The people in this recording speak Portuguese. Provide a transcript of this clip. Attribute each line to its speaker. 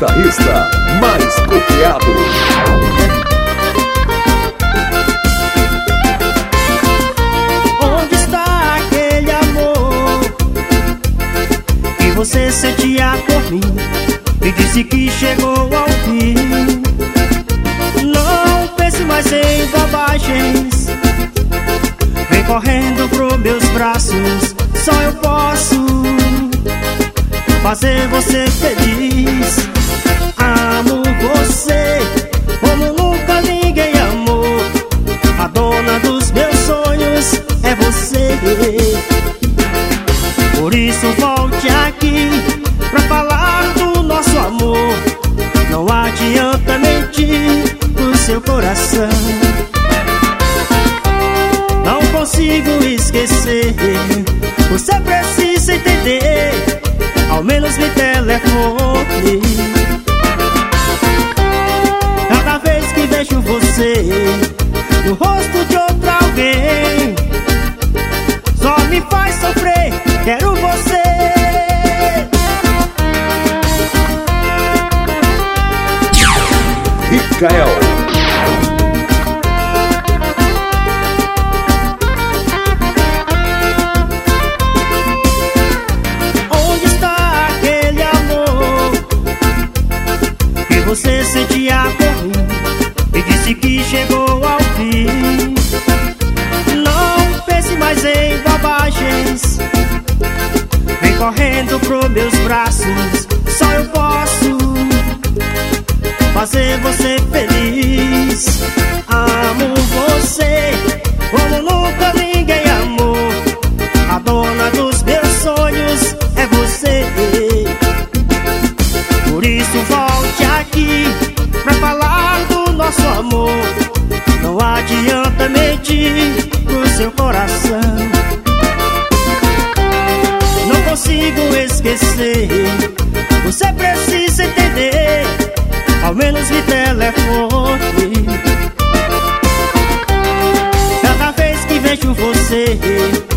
Speaker 1: guitarrista mais copiado.
Speaker 2: Onde está aquele amor que você sentia por mim e disse que chegou ao fim? Não pense mais em bobagens, vem correndo pros meus braços. Só eu posso fazer você feliz. Amo você como nunca ninguém amou. A dona dos meus sonhos é você. Por isso volte aqui pra falar do nosso amor. Não adianta mentir pro seu coração. Não consigo esquecer, você precisa entender. Ao menos me telefone. Cada vez que vejo você no rosto de outra alguém, só me faz sofrer. Quero você.
Speaker 1: Ricael.
Speaker 2: Você sentia por mim e disse que chegou ao fim. Não pense mais em bobagens, vem correndo pros meus braços. Só eu posso fazer você feliz. Amo você como nunca ninguém amou. A dona dos meus sonhos é você. Por isso volte aqui pra falar do nosso amor. Não adianta mentir pro seu coração. Não consigo esquecer, você precisa entender. Ao menos me telefone. Cada vez que vejo você